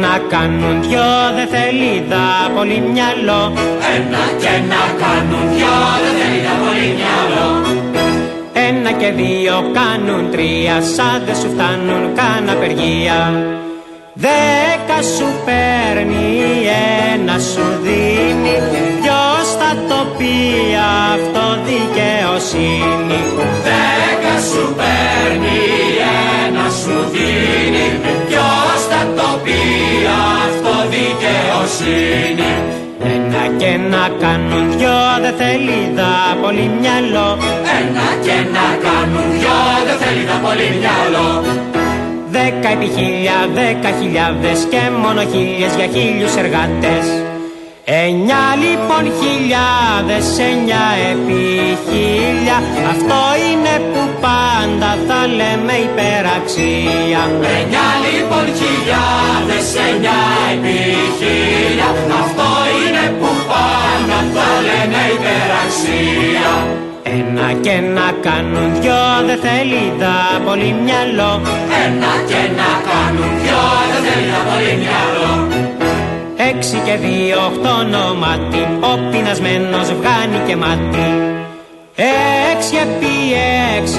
να κάνουν δυο δεν θέλει δα πολύ μυαλό. Ένα και να κάνουν δυο δεν θέλει δα πολύ μυαλό. Ένα και δύο κάνουν τρία, σαν δεν σου φτάνουν καν απεργία. 10 σου παίρνει, ένα σου δίνει, ποιος θα το πει αυτό δικαιοσύνη. 10 σου παίρνει, ένα σου δίνει, ποιος θα το πει αυτό δικαιοσύνη. Ένα και να κάνουν δυο δεν θέλει δα πολύ μυαλό. Ένα και να κάνουν δυο δεν θέλει δα πολύ μυαλό. 10 επί 1000, 10.000 και μόνο 1000 για 1000 εργάτες. 9 λοιπόν χιλιάδες, 9 επί 1000, αυτό είναι που πάντα θα λέμε υπεραξία. 9 λοιπόν χιλιάδες, 9 επί 1000, αυτό είναι που πάντα θα λέμε υπεραξία. Ένα και να κάνουν δυο δεν θέλει δα πολύ μυαλό. Ένα και να κάνουν δυο δεν θέλει δα πολύ μυαλό. 6 και 2, 8 ονόματι, ο πεινασμένος βγάνει και μάτι. 6 επί 6,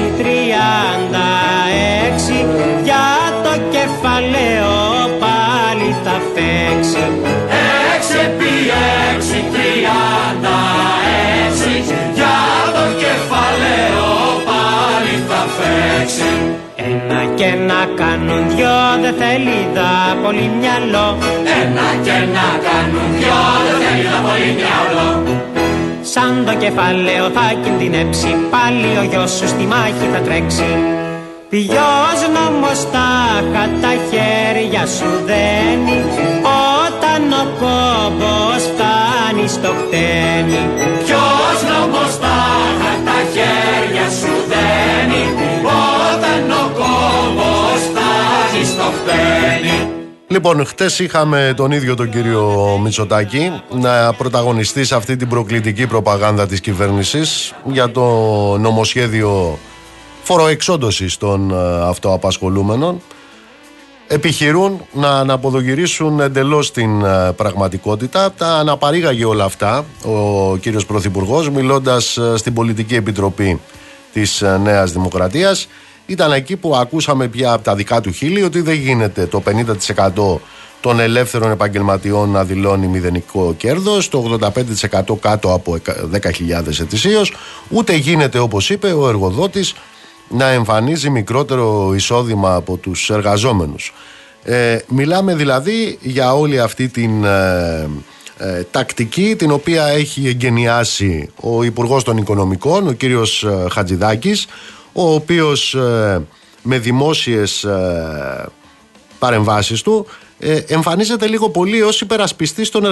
36, για το κεφαλαίο πάλι θα φέξει. 6 επί 6, 36, για το κεφαλαίο πάλι θα φέξει. Ένα και να κάνουν δυο δεν θέλει δα πολύ μυαλό. Ένα και να κάνουν δυο δεν θέλει δα πολύ μυαλό. Σαν το κεφαλαίο θα κινδυνέψει, πάλι ο γιος σου στη μάχη θα τρέξει. Ποιος νόμος τα χέρια σου δένει, όταν ο κόμπος φτάνει στο χτένι. Ποιος νόμος τα χέρια σου δένει, όταν ο κόμπος φτάνει στο χτένι. Λοιπόν, χτες είχαμε τον ίδιο τον κύριο Μητσοτάκη να πρωταγωνιστεί σε αυτή την προκλητική προπαγάνδα της κυβέρνησης για το νομοσχέδιο φοροεξόντωσης των αυτοαπασχολούμενων. Επιχειρούν να αναποδογυρίσουν εντελώς την πραγματικότητα. Τα αναπαρήγαγε όλα αυτά ο κύριος Πρωθυπουργός μιλώντας στην Πολιτική Επιτροπή της Νέας Δημοκρατίας. Ήταν εκεί που ακούσαμε πια από τα δικά του χείλη ότι δεν γίνεται το 50% των ελεύθερων επαγγελματιών να δηλώνει μηδενικό κέρδος, το 85% κάτω από 10.000 ετησίως, ούτε γίνεται, όπως είπε, ο εργοδότης να εμφανίζει μικρότερο εισόδημα από τους εργαζόμενους. Μιλάμε δηλαδή για όλη αυτή την τακτική την οποία έχει εγκαινιάσει ο Υπουργός των Οικονομικών, ο κύριος Χατζηδάκης, ο οποίος με δημόσιες παρεμβάσεις του εμφανίζεται λίγο πολύ ως υπερασπιστής των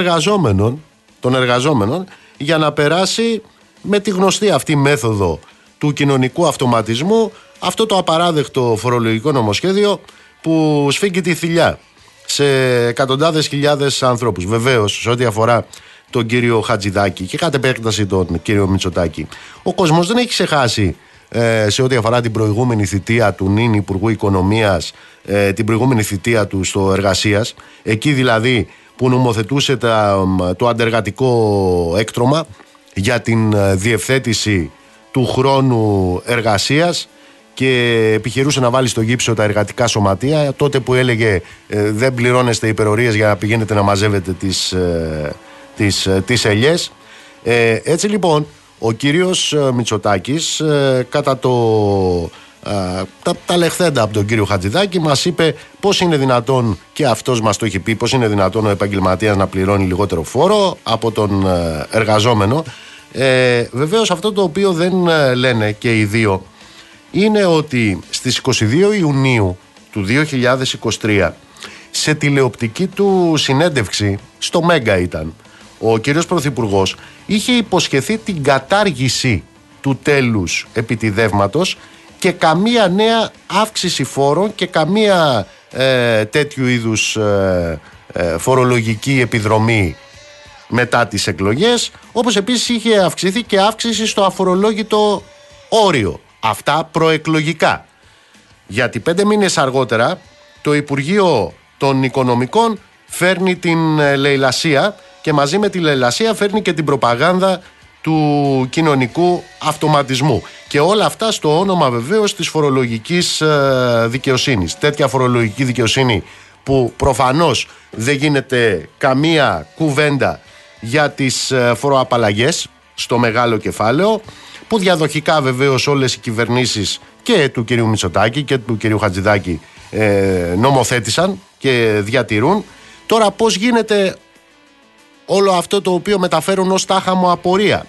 εργαζόμενων για να περάσει με τη γνωστή αυτή μέθοδο του κοινωνικού αυτοματισμού αυτό το απαράδεκτο φορολογικό νομοσχέδιο που σφίγγει τη θηλιά σε εκατοντάδες χιλιάδες ανθρώπους. Βεβαίως, σε ό,τι αφορά τον κύριο Χατζηδάκη και κατ' επέκταση τον κύριο Μητσοτάκη, ο κόσμος δεν έχει ξεχάσει σε ό,τι αφορά την προηγούμενη θητεία του νυν Υπουργού Οικονομίας, την προηγούμενη θητεία του στο Εργασίας, εκεί δηλαδή που νομοθετούσε το αντεργατικό έκτρωμα για την διευθέτηση του χρόνου εργασίας και επιχειρούσε να βάλει στο γύψο τα εργατικά σωματεία, τότε που έλεγε δεν πληρώνεστε υπερορίες για να πηγαίνετε να μαζεύετε τις ελιές. Έτσι λοιπόν ο κύριος Μητσοτάκης κατά τα λεχθέντα από τον κύριο Χατζηδάκη μας είπε πώς είναι δυνατόν, και αυτός μας το έχει πει, πώς είναι δυνατόν ο επαγγελματίας να πληρώνει λιγότερο φόρο από τον εργαζόμενο. Βεβαίως αυτό το οποίο δεν λένε και οι δύο είναι ότι στις 22 Ιουνίου του 2023 σε τηλεοπτική του συνέντευξη, στο Μέγκα ήταν, ο κύριος Πρωθυπουργός είχε υποσχεθεί την κατάργηση του τέλους επιτιδεύματος και καμία νέα αύξηση φόρων και καμία τέτοιου είδους φορολογική επιδρομή μετά τις εκλογές, όπως επίσης είχε αυξηθεί και αύξηση στο αφορολόγητο όριο. Αυτά προεκλογικά. Γιατί 5 μήνες αργότερα το Υπουργείο των Οικονομικών φέρνει την λαιλασία και μαζί με τη λαιλασία φέρνει και την προπαγάνδα του κοινωνικού αυτοματισμού. Και όλα αυτά στο όνομα βεβαίως της φορολογικής δικαιοσύνης. Τέτοια φορολογική δικαιοσύνη που προφανώς δεν γίνεται καμία κουβέντα για τις φοροαπαλλαγές στο μεγάλο κεφάλαιο, που διαδοχικά βεβαίως όλες οι κυβερνήσεις και του κυρίου Μητσοτάκη και του κυρίου Χατζηδάκη νομοθέτησαν και διατηρούν. Τώρα πώς γίνεται όλο αυτό το οποίο μεταφέρουν ως τάχα μου απορία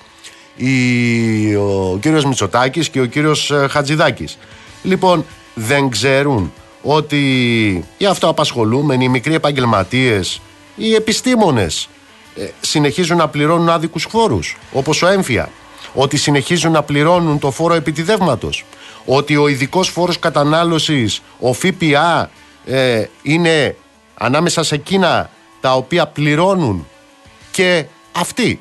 ο κύριος Μητσοτάκης και ο κύριος Χατζηδάκης? Λοιπόν, δεν ξέρουν ότι οι αυτοαπασχολούμενοι, οι μικροί επαγγελματίες, οι επιστήμονες συνεχίζουν να πληρώνουν άδικους φόρους, όπως ο έμφυα, ότι συνεχίζουν να πληρώνουν το φόρο επιτιδεύματος, ότι ο ειδικός φόρος κατανάλωσης, ο ΦΠΑ, είναι ανάμεσα σε εκείνα τα οποία πληρώνουν και αυτοί.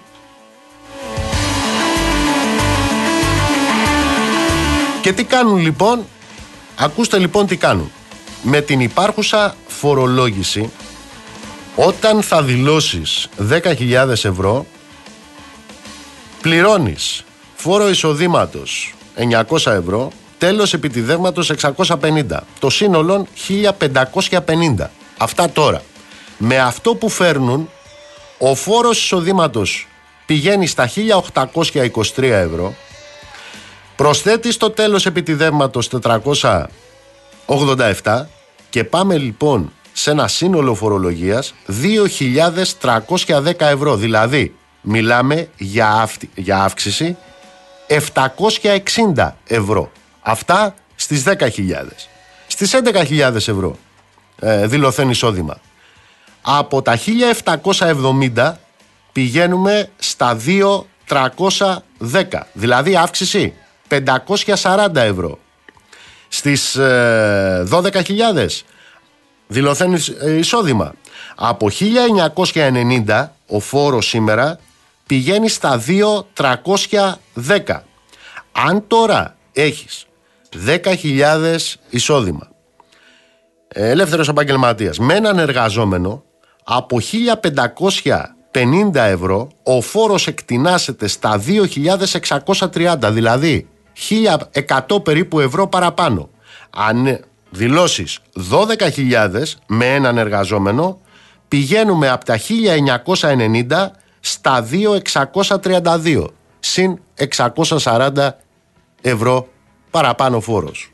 Και τι κάνουν λοιπόν? Ακούστε λοιπόν τι κάνουν. Με την υπάρχουσα φορολόγηση, όταν θα δηλώσεις 10.000 ευρώ, πληρώνεις φόρο εισοδήματος 900 ευρώ, τέλος επιτιδεύματος 650. Το σύνολο 1.550. Αυτά τώρα. Με αυτό που φέρνουν, ο φόρος εισοδήματος πηγαίνει στα 1.823 ευρώ, προσθέτει στο τέλος επιτιδεύματος 487 και πάμε λοιπόν σε ένα σύνολο φορολογίας 2.310 ευρώ. Δηλαδή μιλάμε για αύξηση 760 ευρώ. Αυτά στις 10.000. Στις 11.000 ευρώ δηλωθέν εισόδημα. Από τα 1.770 πηγαίνουμε στα 2.310. Δηλαδή αύξηση 540 ευρώ. Στις 12.000 δηλωθέν εισόδημα. Από 1.990 ο φόρος σήμερα πηγαίνει στα 2.310. Αν τώρα έχεις 10.000 εισόδημα, ελεύθερος επαγγελματίας, με έναν εργαζόμενο, από 1.550 ευρώ ο φόρος εκτινάσεται στα 2.630, δηλαδή 1.100 περίπου ευρώ παραπάνω. Αν δηλώσεις 12.000 με έναν εργαζόμενο, πηγαίνουμε από τα 1.990 στα 2.632, συν 640 ευρώ παραπάνω φόρος.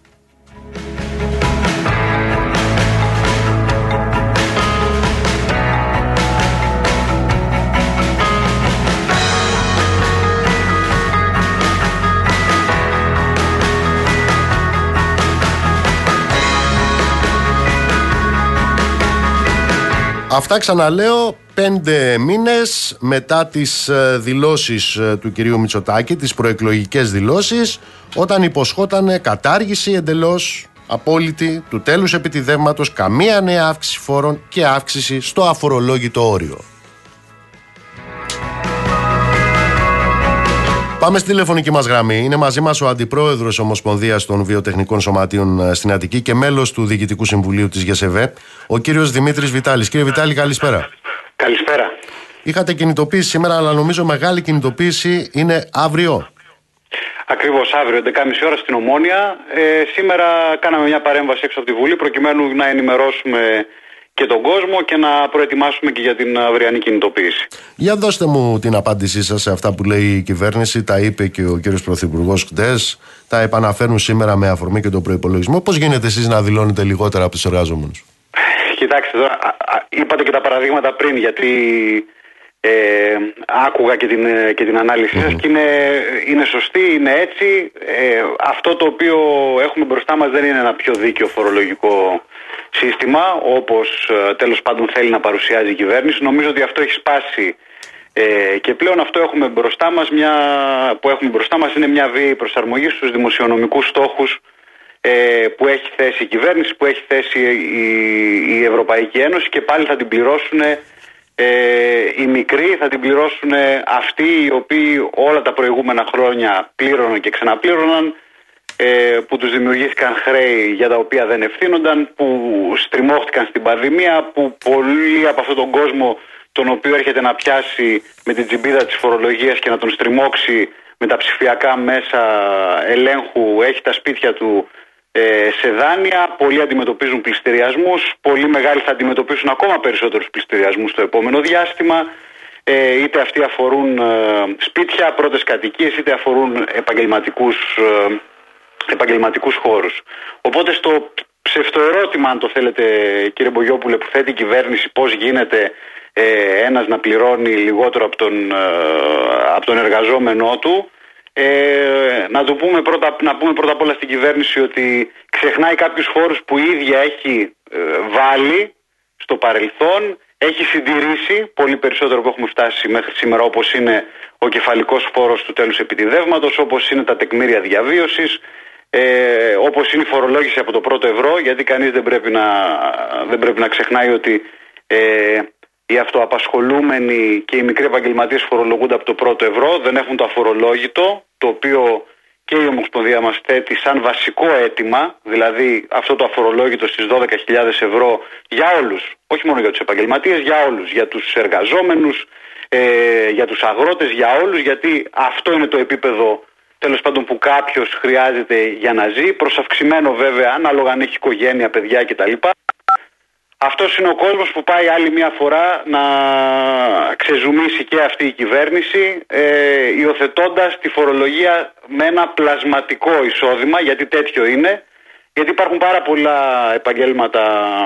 Αυτά ξαναλέω 5 μήνες μετά τις δηλώσεις του κυρίου Μητσοτάκη, τις προεκλογικές δηλώσεις, όταν υποσχόταν κατάργηση εντελώς απόλυτη του τέλους επιτιδεύματος, καμία νέα αύξηση φόρων και αύξηση στο αφορολόγητο όριο. Πάμε στη τηλεφωνική μας γραμμή. Είναι μαζί μας ο Αντιπρόεδρος Ομοσπονδίας των Βιοτεχνικών Σωματείων στην Αττική και μέλος του Διοικητικού Συμβουλίου της ΓΕΣΕΒΕ, ο κύριος Δημήτρης Βιτάλης. Κύριε Βιτάλη, καλησπέρα. Καλησπέρα. Είχατε κινητοποίηση σήμερα, αλλά νομίζω μεγάλη κινητοποίηση είναι αύριο. Ακριβώς αύριο, 11.30 ώρα στην Ομόνια. Σήμερα κάναμε μια παρέμβαση έξω από τη Βουλή προκειμένου να ενημερώσουμε και τον κόσμο και να προετοιμάσουμε και για την αυριανή κινητοποίηση. Για δώστε μου την απάντησή σας σε αυτά που λέει η κυβέρνηση. Τα είπε και ο κύριος Πρωθυπουργός χτες. Τα επαναφέρουν σήμερα με αφορμή και τον προϋπολογισμό. Πώς γίνεται εσείς να δηλώνετε λιγότερα από τους εργαζόμενους? Κοιτάξτε τώρα, είπατε και τα παραδείγματα πριν, γιατί άκουγα και την ανάλυση σας και είναι σωστή, είναι έτσι. Αυτό το οποίο έχουμε μπροστά μας δεν είναι ένα πιο δίκαιο φορολογικό σύστημα, όπως τέλος πάντων θέλει να παρουσιάζει η κυβέρνηση. Νομίζω ότι αυτό έχει σπάσει και πλέον αυτό έχουμε μπροστά μας, που έχουμε μπροστά μας είναι μια βίαιη προσαρμογή στους δημοσιονομικούς στόχους που έχει θέσει η κυβέρνηση, που έχει θέσει η Ευρωπαϊκή Ένωση, και πάλι θα την πληρώσουν οι μικροί, θα την πληρώσουν αυτοί οι οποίοι όλα τα προηγούμενα χρόνια πλήρωναν και ξαναπλήρωναν που τους δημιουργήθηκαν χρέη για τα οποία δεν ευθύνονταν, που στριμώχτηκαν στην πανδημία, που πολλοί από αυτόν τον κόσμο τον οποίο έρχεται να πιάσει με την τσιμπίδα της φορολογίας και να τον στριμώξει με τα ψηφιακά μέσα ελέγχου, έχει τα σπίτια του σε δάνεια, πολλοί αντιμετωπίζουν πληστηριασμούς, πολύ μεγάλοι θα αντιμετωπίσουν ακόμα περισσότερους πληστηριασμούς στο επόμενο διάστημα, είτε αυτοί αφορούν σπίτια, πρώτες κατοικίες, είτε αφορούν επαγγελματικούς χώρους. Οπότε στο ψευτοερώτημα, αν το θέλετε κύριε Μπογιόπουλε, που θέτει η κυβέρνηση, πώς γίνεται ένας να πληρώνει λιγότερο από τον εργαζόμενό του, να πούμε πρώτα απ' όλα στην κυβέρνηση ότι ξεχνάει κάποιους χώρους που η ίδια έχει βάλει στο παρελθόν, έχει συντηρήσει πολύ περισσότερο που έχουμε φτάσει μέχρι σήμερα, όπως είναι ο κεφαλικός φόρος του τέλους επιτιδεύματος, όπως είναι τα τεκμήρια διαβίωσης, όπως είναι η φορολόγηση από το πρώτο ευρώ, γιατί κανείς δεν πρέπει να ξεχνάει ότι οι αυτοαπασχολούμενοι και οι μικροί επαγγελματίες φορολογούνται από το πρώτο ευρώ, δεν έχουν το αφορολόγητο, το οποίο και η Ομοσπονδία μας θέτει σαν βασικό αίτημα, δηλαδή αυτό το αφορολόγητο στις 12.000 ευρώ για όλους, όχι μόνο για τους επαγγελματίες, για όλους, για τους εργαζόμενους, για τους αγρότες, για όλους, γιατί αυτό είναι το επίπεδο τέλος πάντων που κάποιος χρειάζεται για να ζει, προς αυξημένο βέβαια ανάλογα αν έχει οικογένεια, παιδιά κτλ. Αυτός είναι ο κόσμος που πάει άλλη μια φορά να ξεζουμίσει και αυτή η κυβέρνηση, υιοθετώντας τη φορολογία με ένα πλασματικό εισόδημα, γιατί τέτοιο είναι, γιατί υπάρχουν πάρα πολλά επαγγέλματα,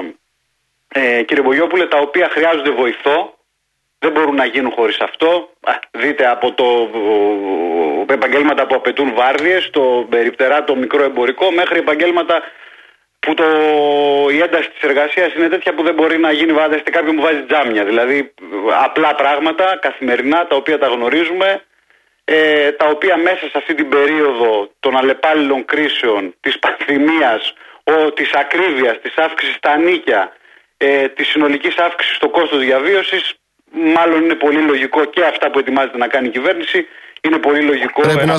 κύριε Μπογιόπουλε, τα οποία χρειάζονται βοηθό, δεν μπορούν να γίνουν χωρίς αυτό. Δείτε από επαγγέλματα που απαιτούν βάρδιες, το περιπτερά, το μικρό εμπορικό, μέχρι επαγγέλματα που η ένταση της εργασίας είναι τέτοια που δεν μπορεί να γίνει βάδεστε κάποιον που βάζει τζάμια. Δηλαδή απλά πράγματα καθημερινά τα οποία τα γνωρίζουμε, τα οποία μέσα σε αυτή την περίοδο των αλλεπάλληλων κρίσεων, της πανδημίας, της ακρίβειας, της αύξησης στα νίκια, της συνολικής αύξησης στο κόστος διαβίωσης, μάλλον είναι πολύ λογικό και αυτά που ετοιμάζεται να κάνει η κυβέρνηση, είναι πολύ λογικό.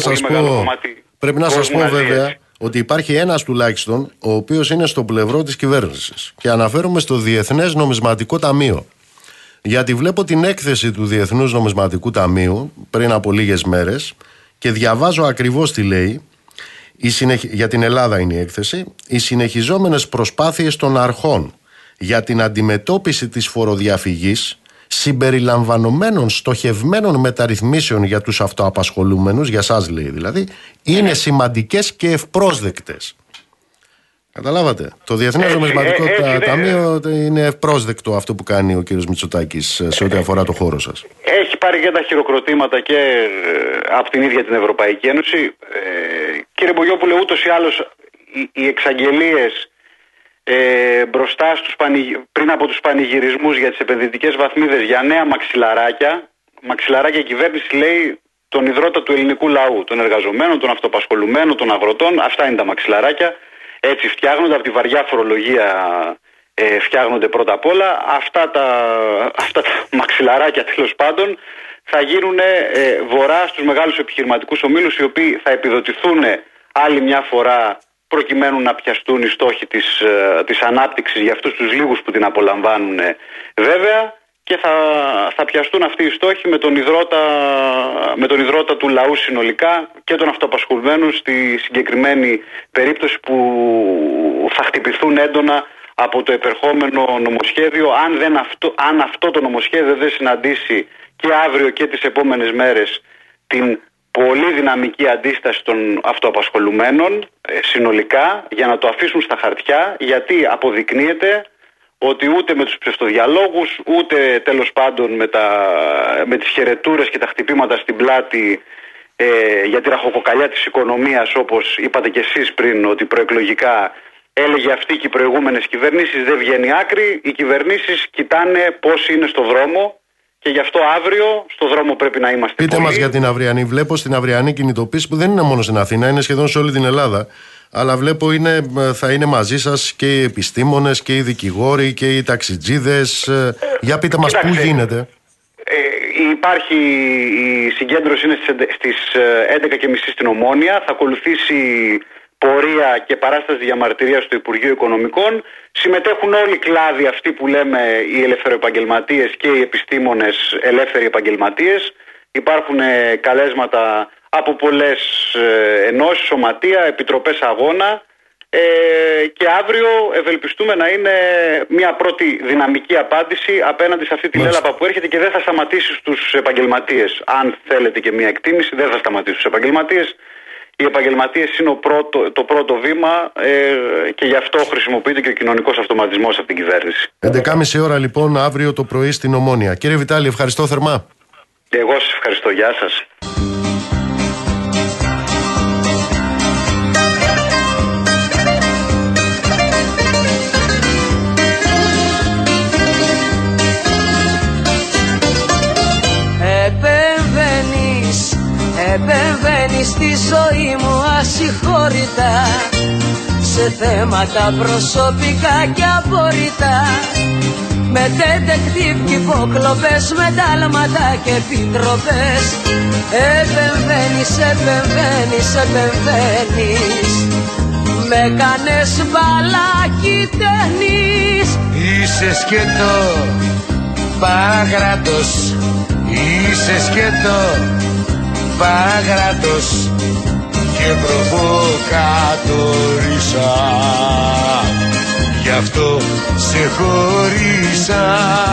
Πρέπει να σας πω βέβαια ότι υπάρχει ένας τουλάχιστον ο οποίος είναι στο πλευρό της κυβέρνησης, και αναφέρομαι στο Διεθνές Νομισματικό Ταμείο. Γιατί βλέπω την έκθεση του Διεθνούς Νομισματικού Ταμείου πριν από λίγες μέρες και διαβάζω ακριβώς τι λέει. Για την Ελλάδα είναι η έκθεση. Οι συνεχιζόμενες προσπάθειες των αρχών για την αντιμετώπιση της φοροδιαφυγής, συμπεριλαμβανομένων στοχευμένων μεταρρυθμίσεων για τους αυτοαπασχολούμενους, για σας λέει δηλαδή, είναι σημαντικές και ευπρόσδεκτες. Καταλάβατε. Το Διεθνές Νομισματικό Ταμείο είναι ευπρόσδεκτο αυτό που κάνει ο κύριος Μητσοτάκης σε ό,τι αφορά το χώρο σας. Έχει πάρει και τα χειροκροτήματα και από την ίδια την Ευρωπαϊκή Ένωση. Κύριε Μπογιόπουλε, ούτως ή άλλως οι εξαγγελίες μπροστά πριν από τους πανηγυρισμούς για τις επενδυτικές βαθμίδες για νέα μαξιλαράκια η κυβέρνηση λέει τον ιδρώτα του ελληνικού λαού, των εργαζομένων, των αυτοπασχολουμένων, των αγροτών. Αυτά είναι τα μαξιλαράκια. Έτσι φτιάχνονται, από τη βαριά φορολογία φτιάχνονται πρώτα απ' όλα. Αυτά τα μαξιλαράκια τέλος πάντων θα γίνουν βορρά στους μεγάλους επιχειρηματικούς ομίλους, οι οποίοι θα επιδοτηθούν άλλη μια φορά προκειμένου να πιαστούν οι στόχοι της ανάπτυξης για αυτούς τους λίγους που την απολαμβάνουν βέβαια, και θα πιαστούν αυτοί οι στόχοι με τον ιδρώτα του λαού συνολικά και των αυτοαπασχολουμένων στη συγκεκριμένη περίπτωση που θα χτυπηθούν έντονα από το επερχόμενο νομοσχέδιο, αν αυτό το νομοσχέδιο δεν συναντήσει και αύριο και τις επόμενες μέρες την πολύ δυναμική αντίσταση των αυτοαπασχολουμένων συνολικά, για να το αφήσουν στα χαρτιά, γιατί αποδεικνύεται ότι ούτε με τους ψευτοδιαλόγους, ούτε τέλος πάντων με τις χαιρετούρες και τα χτυπήματα στην πλάτη για τη ραχοκοκαλιά της οικονομίας, όπως είπατε και εσείς πριν, ότι προεκλογικά έλεγε αυτή και οι προηγούμενες κυβερνήσεις, δεν βγαίνει άκρη. Οι κυβερνήσεις κοιτάνε πώς είναι στο δρόμο, και γι' αυτό αύριο στο δρόμο πρέπει να είμαστε. Πείτε μας για την αυριανή. Βλέπω στην αυριανή κινητοποίηση, που δεν είναι μόνο στην Αθήνα, είναι σχεδόν σε όλη την Ελλάδα. Αλλά βλέπω θα είναι μαζί σας και οι επιστήμονες και οι δικηγόροι και οι ταξιτζίδες. Για πείτε μας πού γίνεται. Η συγκέντρωση είναι στις 11.30 στην Ομόνια. Θα ακολουθήσει πορεία και παράσταση διαμαρτυρίας στο Υπουργείο Οικονομικών. Συμμετέχουν όλοι οι κλάδοι αυτοί που λέμε οι ελευθεροεπαγγελματίες και οι επιστήμονες ελεύθεροι επαγγελματίες. Υπάρχουν καλέσματα από πολλές ενώσεις, σωματεία, επιτροπές αγώνα και αύριο ευελπιστούμε να είναι μια πρώτη δυναμική απάντηση απέναντι σε αυτή τη λέλαπα που έρχεται και δεν θα σταματήσει στους επαγγελματίες. Αν θέλετε και μια εκτίμηση, δεν θα σταματήσει στους επαγγελματίες. Οι επαγγελματίες είναι το πρώτο βήμα και γι' αυτό χρησιμοποιείται και ο κοινωνικός αυτοματισμός από την κυβέρνηση. 11.30 ώρα λοιπόν αύριο το πρωί στην Ομόνοια. Κύριε Βιτάλη, ευχαριστώ θερμά. Εγώ σας ευχαριστώ. Γεια σας. Επεμβαίνεις στη ζωή μου ασυγχώρητα, σε θέματα προσωπικά και απόρριτα, με detective και υποκλοπές, με τάλματα και επιτροπές. Επεμβαίνεις, με κάνες μπαλάκι ταινίς. Είσαι σκέτο, παγράτος, είσαι σκέτο, παγράτος και προβοκατορίσα, γι' αυτό σε χωρίσα,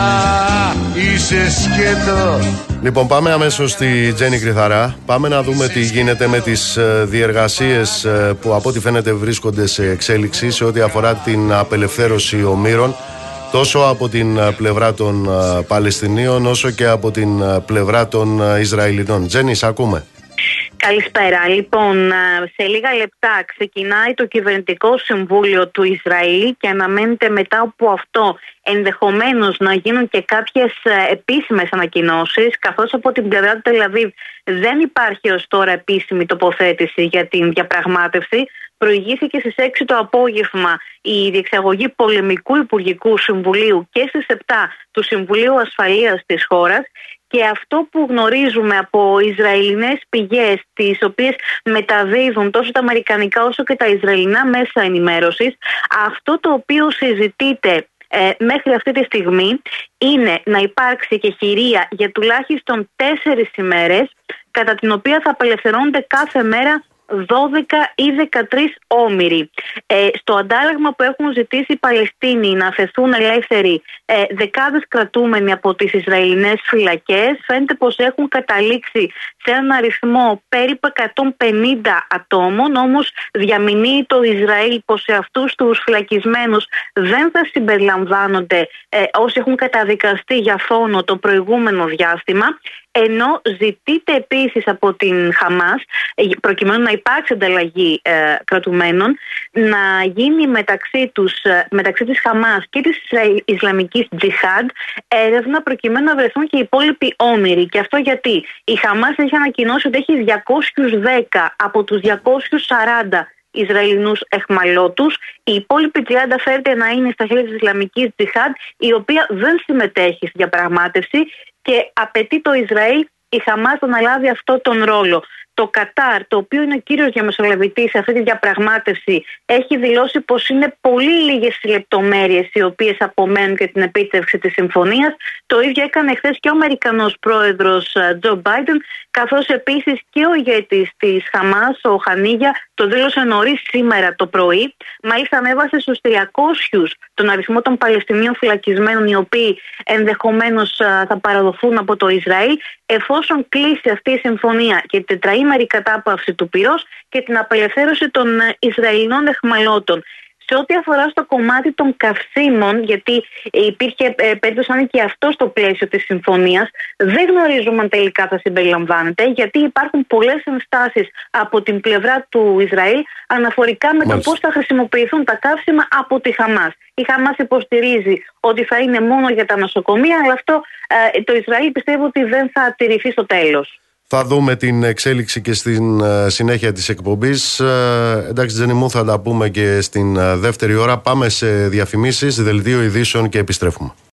είσαι σκέτο. Λοιπόν, πάμε αμέσως στη Τζέννη Κρυθαρά. Πάμε να δούμε τι γίνεται με τις διεργασίες που από ό,τι φαίνεται βρίσκονται σε εξέλιξη σε ό,τι αφορά την απελευθέρωση ομήρων, τόσο από την πλευρά των Παλαιστινίων όσο και από την πλευρά των Ισραηλινών. Τζέννη, σ' ακούμε. Καλησπέρα. Λοιπόν, σε λίγα λεπτά ξεκινάει το Κυβερνητικό Συμβούλιο του Ισραήλ και αναμένεται μετά από αυτό ενδεχομένως να γίνουν και κάποιες επίσημες ανακοινώσεις, καθώς από την πλευρά του Τελ-Αβίβ δεν υπάρχει ως τώρα επίσημη τοποθέτηση για την διαπραγμάτευση. Προηγήθηκε στις 6 το απόγευμα η διεξαγωγή πολεμικού Υπουργικού Συμβουλίου και στις 7 του Συμβουλίου Ασφαλείας της χώρας. Και αυτό που γνωρίζουμε από Ισραηλινές πηγές, τις οποίες μεταδίδουν τόσο τα αμερικανικά όσο και τα Ισραηλινά μέσα ενημέρωσης, αυτό το οποίο συζητείται μέχρι αυτή τη στιγμή είναι να υπάρξει και χειρία για τουλάχιστον 4 ημέρες, κατά την οποία θα απελευθερώνονται κάθε μέρα 12 ή 13 όμηροι. Στο αντάλλαγμα που έχουν ζητήσει οι Παλαιστίνοι να αφαιθούν ελεύθεροι δεκάδες κρατούμενοι από τις Ισραηλινές φυλακές, φαίνεται πως έχουν καταλήξει σε έναν αριθμό περίπου 150 ατόμων, όμως διαμηνύει το Ισραήλ πως σε αυτούς τους φυλακισμένους δεν θα συμπεριλαμβάνονται όσοι έχουν καταδικαστεί για φόνο το προηγούμενο διάστημα, ενώ ζητείται επίσης από την Χαμάς, προκειμένου να υπάρξει ανταλλαγή κρατουμένων, να γίνει μεταξύ της Χαμάς και της Ισλαμικής Τζιχάντ έρευνα προκειμένου να βρεθούν και οι υπόλοιποι όμηροι. Και αυτό γιατί η Χαμάς έχει ανακοινώσει ότι έχει 210 από τους 240 Ισραηλινούς εχμαλώτους. Οι υπόλοιποι 30 φέρεται να είναι στα χέρια της Ισλαμικής Τζιχάντ, η οποία δεν συμμετέχει στη διαπραγμάτευση και απαιτεί το Ισραήλ η Χαμάς να αναλάβει αυτό τον ρόλο. Το Κατάρ, το οποίο είναι ο κύριος διαμεσολαβητής σε αυτή τη διαπραγμάτευση, έχει δηλώσει πως είναι πολύ λίγες οι λεπτομέρειες οι οποίες απομένουν για την επίτευξη της συμφωνίας. Το ίδιο έκανε χθες και ο Αμερικανός πρόεδρος Τζο Μπάιντεν, καθώς επίσης και ο ηγέτης της Χαμάς, ο Χανίγια, το δήλωσε νωρίς σήμερα το πρωί. Μάλιστα ανέβασε στους 300 τον αριθμό των Παλαιστινίων φυλακισμένων, οι οποίοι ενδεχομένως θα παραδοθούν από το Ισραήλ, εφόσον κλείσει αυτή η συμφωνία και την τετραήμερη κατάπαυση του πυρός και την απελευθέρωση των Ισραηλινών εχμαλώτων. Σε ό,τι αφορά στο κομμάτι των καυσίμων, γιατί υπήρχε περίπτωση να είναι και αυτό στο πλαίσιο της συμφωνίας, δεν γνωρίζουμε αν τελικά θα συμπεριλαμβάνεται, γιατί υπάρχουν πολλές ενστάσεις από την πλευρά του Ισραήλ αναφορικά με το πώς θα χρησιμοποιηθούν τα καύσιμα από τη Χαμάς. Η Χαμάς υποστηρίζει ότι θα είναι μόνο για τα νοσοκομεία, αλλά αυτό το Ισραήλ πιστεύω ότι δεν θα τηρηθεί στο τέλος. Θα δούμε την εξέλιξη και στην συνέχεια της εκπομπής. Εντάξει, Τζέννη μου, θα τα πούμε και στην δεύτερη ώρα. Πάμε σε διαφημίσεις, δελτίο ειδήσεων και επιστρέφουμε.